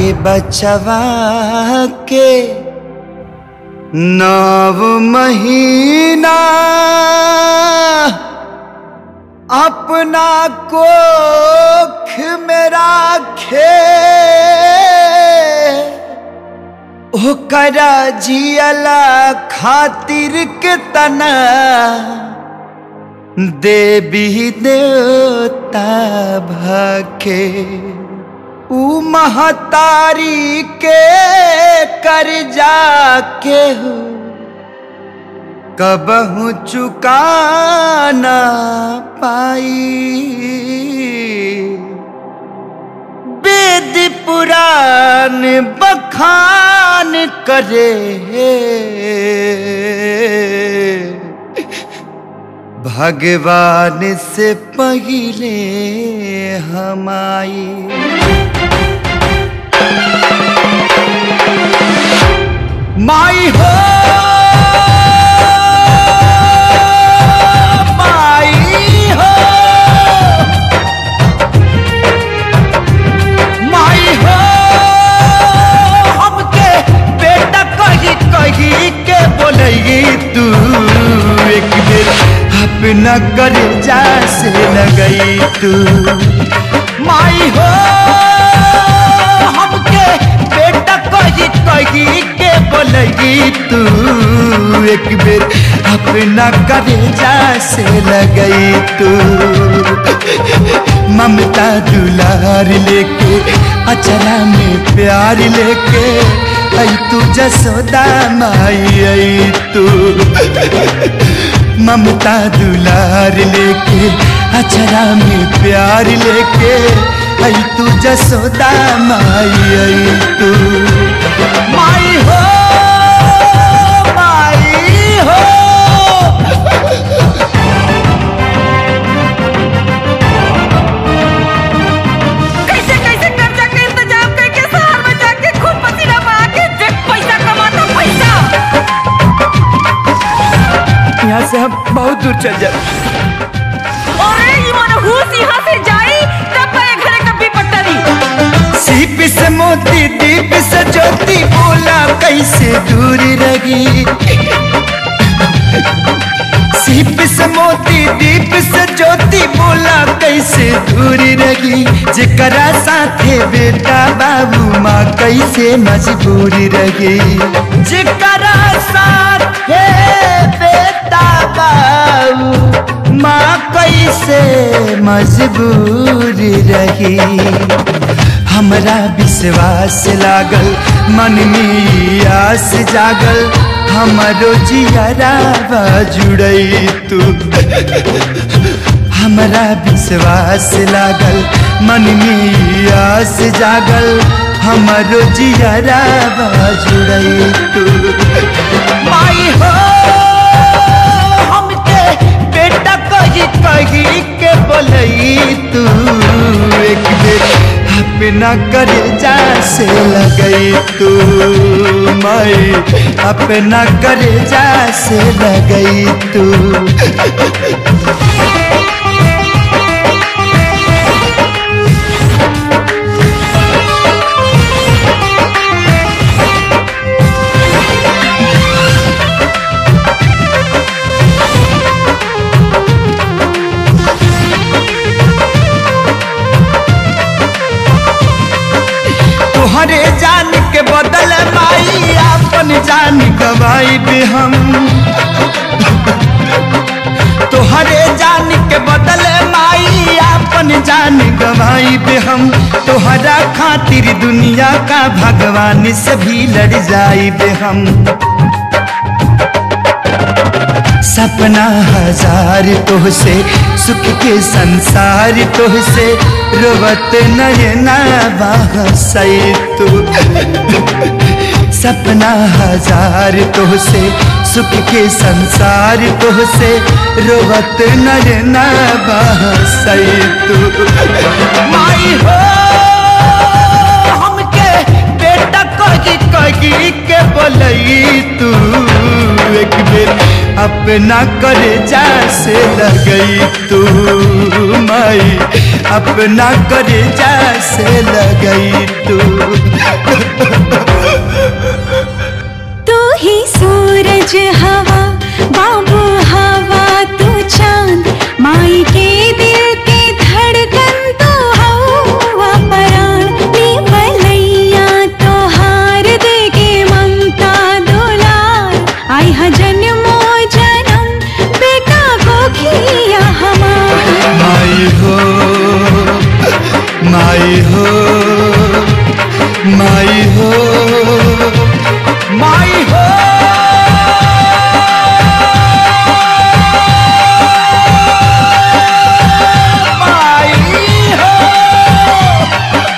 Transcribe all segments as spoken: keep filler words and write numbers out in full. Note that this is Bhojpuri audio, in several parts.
बचवा के नौ महीना अपना कोख में राखे ओकरा जियला खातिर के तना देवी देवता भके ऊ महतारी के कर्जा के हो कबहू चुका ना पाई। वेद पुराण बखान करे भगवान से पहिले हमाई। माई हो माई हो माई हो हमके बेटा कही कही के बोलई तू एक बेर अपना कर्जा से लगई तू। माई हो हमके बेटा कही कही के बोलगी तू एक बेर अपना कर्जा से लगई तू। ममता दुलार लेके अचरा में प्यार लेके आई तू जसोदा माई आई तू। ममता दुलार लेके अचरा में प्यार लेके आई तू जसोदा माई आई तू। माई हो माई हो कैसे कैसे कर्जा के इंतजाम करके शहर में जाके खूब पसीना बहा के पैसा कमाता पैसा। यहाँ से हम बहुत दूर चल जाए। अरे ये मनहूस यहाँ से जाई तब पाए घरे कभी पट्टरी। सीप से मोती दीप से ज्योति बोला कैसे दूर रही। सीप से मोती दीप से ज्योति बोला कैसे दूर रही। जेकरा साथे बेटा बाबू माँ कैसे मजबूर रही। जेकरा साथे बेटा बाबू माँ कैसे मजबूर रही। हमरा विश्वास लागल मन में आस जागल हमरो जियरा जुड़ई तू। हमरा विश्वास लागल मन में आस जागल हमरो जियरा जुड़ई तू। माई हो हमके बेटा कही कही के बोलई तू एक बेर अपना कर्जा से लगई तू। माई अपना कर्जा से लगई तू। तोहरे जान के बदल माई अपन जान गवाई भी हम। तोहरे जान के बदल माई अपन जान गवाई भी हम। तोहरा खातिर दुनिया का भगवान से भी लड़ जाई भी हम। सपना हजार तोहसे सुख के संसार तोहसे रोवत नयना बहसई तू। सपना हजार तोहसे सुख के संसार तोहसे रोवत नयना बहसई तू। माई हो हमके बेटा कही कही के बोलई तू एक बेर अपना अपना करे जा से लगई तू माई, अपना करे जा से लगई तू। तू ही सूरज हवा बाबू हवा तू चांद, माई के दिल के धड़कन तो हवा परान। नी भलैया तो हार दे के ममता दुलार, आई हा जन्मो जन्म बेटा को खिया हमार। माई हो माई हो माई हो माई हो।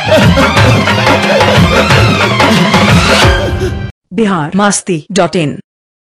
बिहार मस्ती डॉट इन।